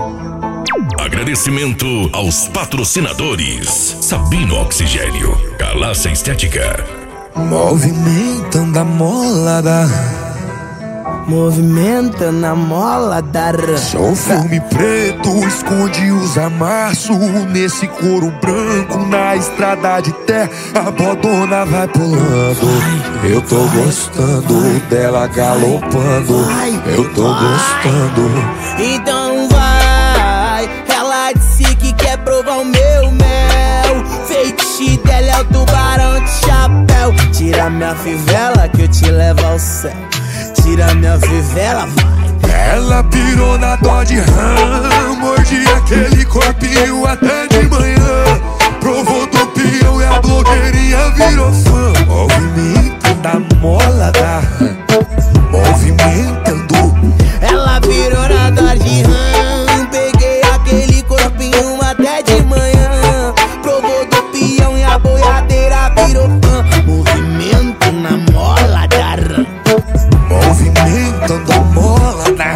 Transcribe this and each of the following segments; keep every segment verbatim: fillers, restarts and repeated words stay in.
Agradecimento aos patrocinadores: Sabino Oxigênio, Galácia Estética, movimentando a molada, movimentando a mola da rã. Sou filme preto, esconde os amassos. Nesse couro branco, na estrada de terra, a bodona vai pulando. Eu tô gostando dela galopando. Eu tô gostando. Então vai, ela disse que quer provar o meu mel. Feitiço dela é o tubarão de chapéu. Tira minha fivela que eu te levo ao céu. Tira minha fivela, vai. Ela pirou na dó de rã, mordi aquele corpinho até de manhã. Provou do peão e a blogueirinha virou fã. Movimentando a mola da rã, movimentando. Ela virou na dó de rã, peguei aquele corpinho até de manhã. Provou do peão e a boiadeira virou fã. Movimento na mola da rã, movimentando a mola da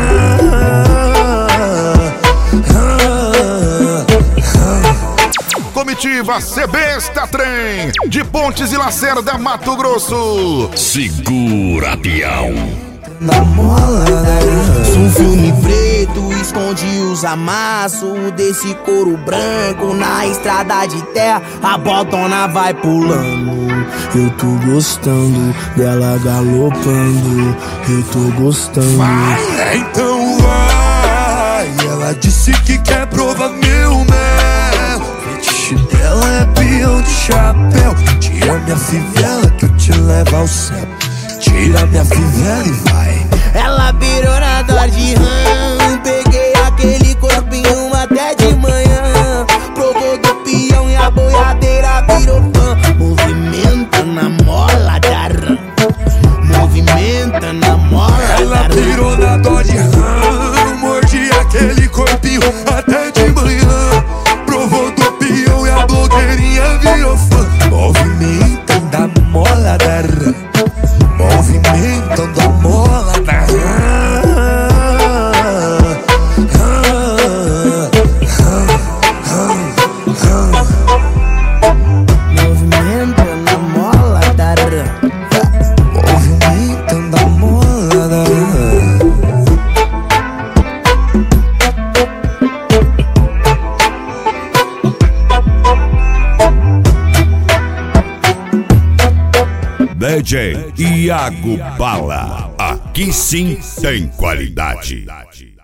Comitiva C Besta Trem, de Pontes e Lacerda, Mato Grosso. Segura, peão. na mola da rã. Sou um filme preto, esconde os amassos desse couro branco. Na estrada de terra, a botona vai pulando. Eu tô gostando dela galopando. Eu tô gostando. Vai, então vai. Ela disse que quer provar meu mel. Fetiche dela é peão de chapéu. Tira minha fivela que eu te levo ao céu. Tira minha fivela e vai. Ela virou na dor de rã, peguei aquele corpinho até de manhã. Provou do peão e a boiadeira virou fã. Movimenta na mola da rã, movimenta na mola da rã. Ela virou na dó de rã, mordi aquele corpinho até de manhã. Provou do peão e a blogueirinha virou fã. Movimentando a mola da rã, movimentando a mola da rã. Movimentando a mola da rã, Movimentando a mola da rã. D J Iago Bala, aqui sim tem qualidade.